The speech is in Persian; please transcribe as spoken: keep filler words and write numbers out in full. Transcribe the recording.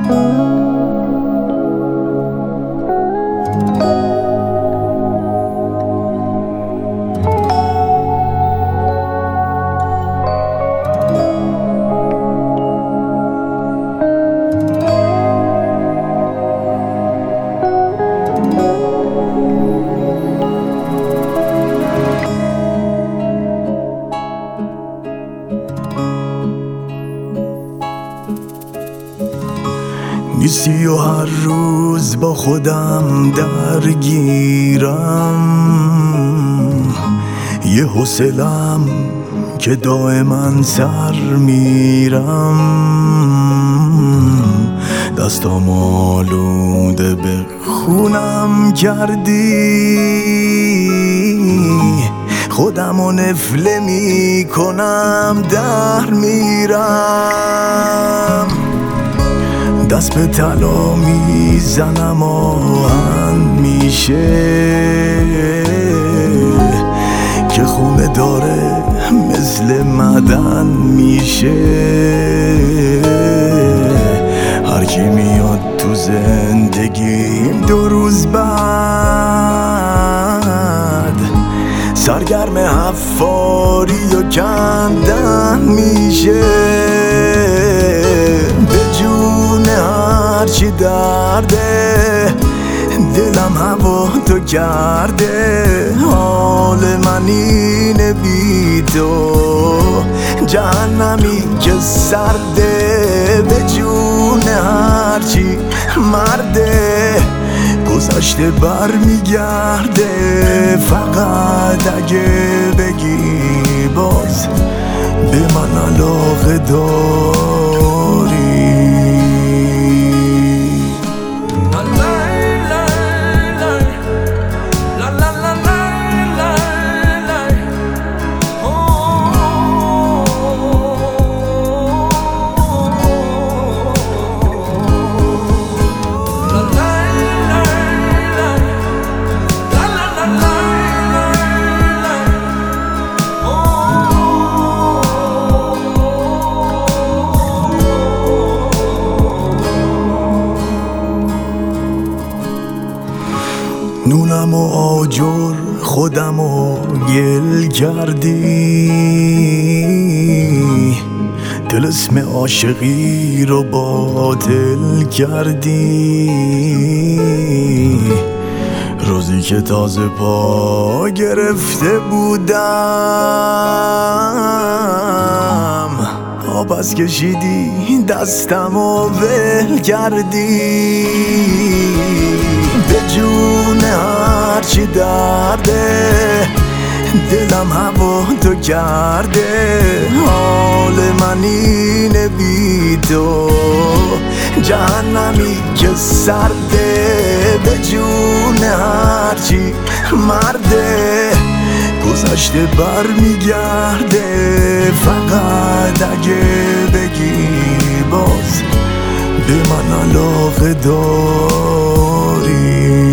نیستی و هر روز با خودم درگیرم، یه حوصله‌ام که دائما سر میرم، دستام آلوده به خونم کردی، خودمو نفله میکنم در میرم، دست به طلا میزنم آهن میشه که خونه داره مثل معدن میشه، هر کی میاد تو زندگیم دو روز بعد سرگرم حفاری و کندن میشه، هرچی درده دلم هوا تو کرده، حال من اینه بی تو جهنمی که سرده، به جون هرچی مرده گذشته بر میگرده، فقط اگه بگی باز به من علاقه داری. نونم و آجر خودم و گل کردی، طلسم عاشقی رو باطل کردی، روزی که تازه پا گرفته بودم آب از کشیدی دستم و ول کردی، به جون هرچی درده دلم هوا تو کرده، حال من اینه بی تو جهنمی که سرده، به جون هرچی مرده گذشته بر میگرده، فقط اگه بگی باز به من علاقه داری.